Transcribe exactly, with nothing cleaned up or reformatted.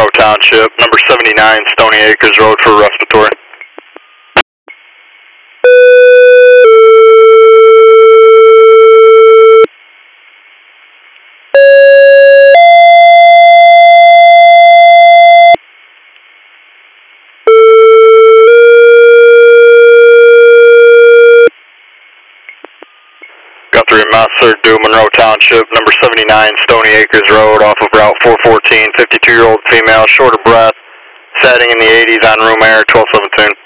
Monroe Township, number seventy-nine, Stony Acres Road for respiratory. Guthrie Master, due Monroe Township, number seventy-nine, Stony Acres Road, off of Route four fourteen, fifty-two-year-old female, short of breath, setting in the eighties on room air, twelve seventeen.